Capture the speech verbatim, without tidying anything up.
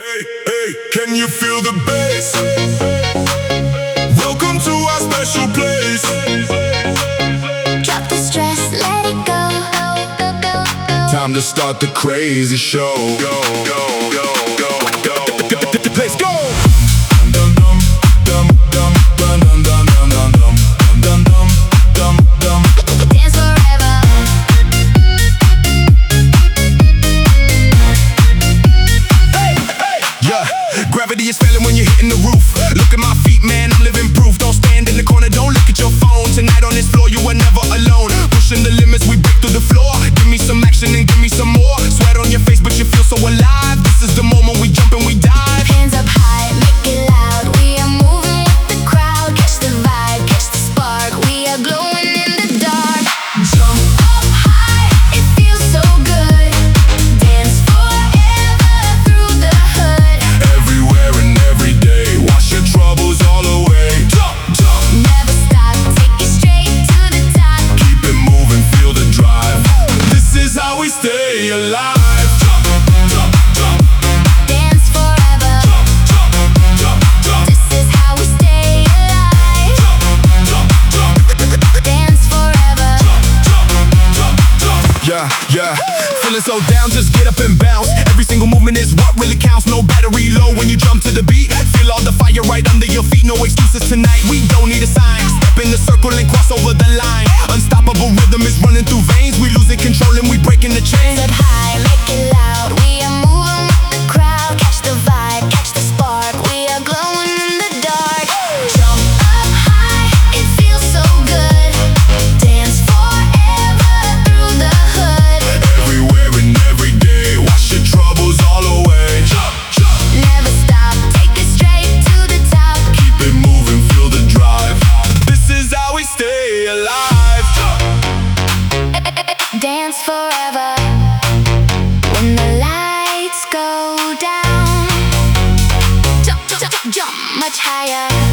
Hey, hey, can you feel the bass? Welcome to our special place. Drop the stress, let it go. Time to start the crazy show. Go, go, go, go, go, go. Let's go! Dance forever. Yeah, gravity is failing when you're hitting the roof. Look at my feet, man, I'm living proof. Don't stand in the corner, don't look at your phone. Tonight on this floor, you are never alone. Pushing the limits, we break through the floor. Give me some action and give me some more. Sweat on your face, but you feel so alive. This is the moment we jump and we dive. Hands up high, make it loud. We are moving with the crowd. Catch the vibe, catch the spark. We are glowing in the dark. Jump up high, it feels so good. Dance forever through the hood. Everywhere and every day, wash your troubles all away. Jump, jump, Never stop, take it straight to the top. keep it moving, feel the drive. This is how we stay alive. Jump, jump, jump, Dance forever. jump, jump, jump, This is how we stay alive. jump, jump, Dance forever. yeah, yeah. Feeling so down, just get up and bounce. Every single movement is what really counts. No battery low when you jump to the beat. Feel all the fire right under your feet. No excuses tonight, we don't need a sign. Step in the circle and cross over the line. Unstoppable rhythm is running through veins. We losing control and we breaking the chains. Up high, make it loud. We are moving with the crowd. Catch the vibe, catch the spark. We are glowing in the dark. Jump up high, it feels so good. Dance forever through the hood. Everywhere and every day, wash your troubles all away. Jump, jump, Never stop, take it straight to the top. keep it moving, feel the drive. This is how we stay alive. Dance forever. When the lights go down, jump, jump, jump, jump much higher.